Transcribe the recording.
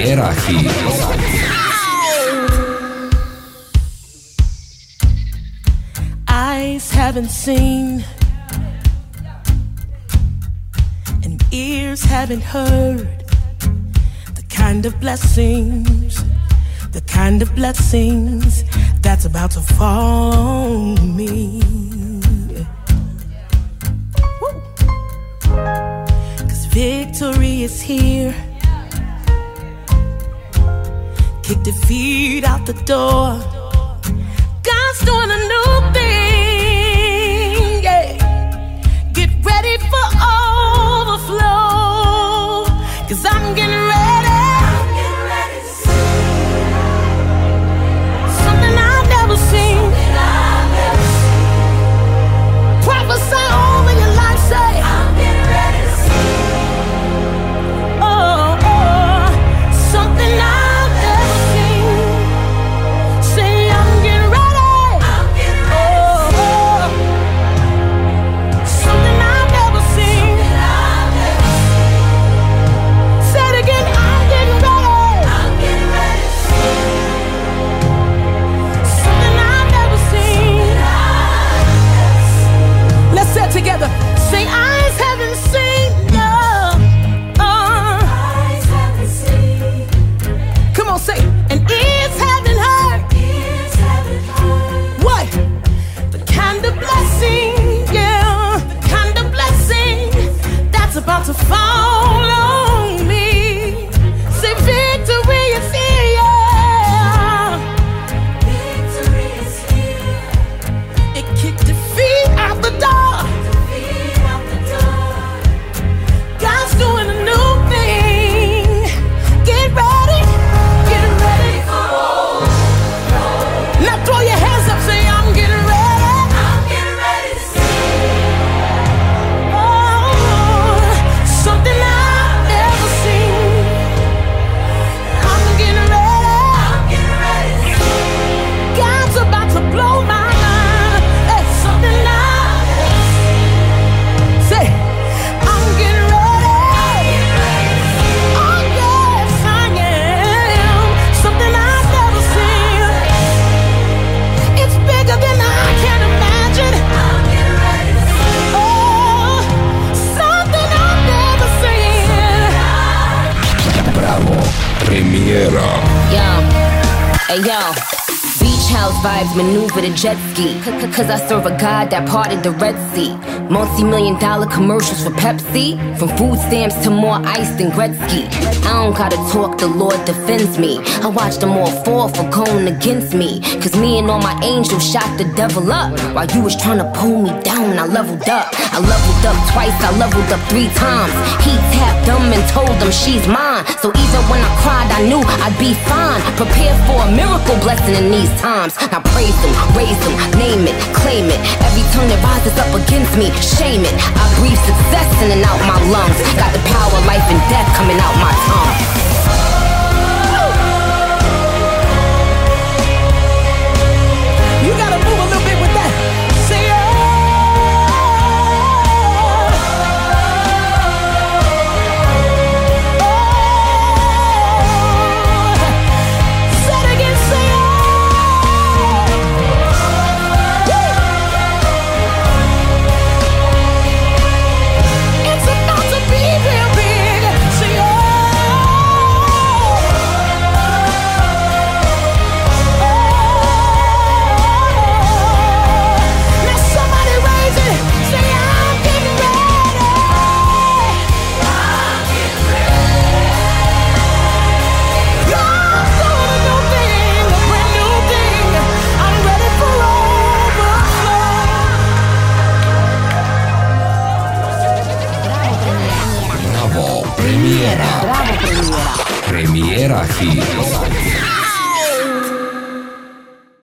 Premiera Hit. Eyes haven't seen and ears haven't heard the kind of blessings that's about to fall on me. 'Cause victory is here. Kick defeat out the door. God's doing a new thing, yeah. Get ready for overflow, 'cause I'm getting ready. Something I've never seen. Prophesy over your life, say I'm getting ready to see. Oh, something I've never seen. Say I'm getting ready. Something I've never seen. Say it again, I'm getting ready. Something I've never seen. Let's say it together. Say eyes haven't seen, no. Eyes haven't seen. Come on, say, and ears haven't heard. What? The kind of blessing, yeah, the kind of blessing that's about to fall on me. Say victory is here, yeah. Victory is here. It kicked defeat out the door. God's doing a new thing. Get ready. Get ready for overflow. Now throw your hands up, say I'm getting ready. I'm getting ready to see. Oh, something I've never seen. I'm getting ready. I'm getting ready to see. God's about to blow my mind. That's something I've never seen. Say, I'm getting ready. Oh yes, I am. Something I've never seen. It's bigger than I can imagine. I'm getting ready to see. Oh, something I've never seen. Bravo, Premiera. Yo, hey yo. Beach house vibes maneuver the jet ski. Cause I serve a God that parted the Red Sea. Multi-million-dollar commercials for Pepsi. From food stamps to more ice than Gretzky. I don't gotta talk, the Lord defends me. I watch them all fall for going against me. Cause me and all my angels shot the devil up. While you was trying to pull me down, I leveled up. I leveled up twice, I leveled up 3 times. He tapped them and told them she's mine. So even when I cried, I knew I'd be fine. Prepared for a miracle blessing in these times. Now praise him, raise him, name it, claim it. Every tongue that rises up against me, shame it. I breathe success in and out my lungs. Got the power of life and death coming out my tongue. You gotta move a little bit with that. Say say it again, say it's about to be real big. Say now somebody raise it. Say I'm getting ready. I'm getting ready. God's doing a new thing, a brand new thing. I'm ready for overflow. Bravo, Premiera. Premiera Hit.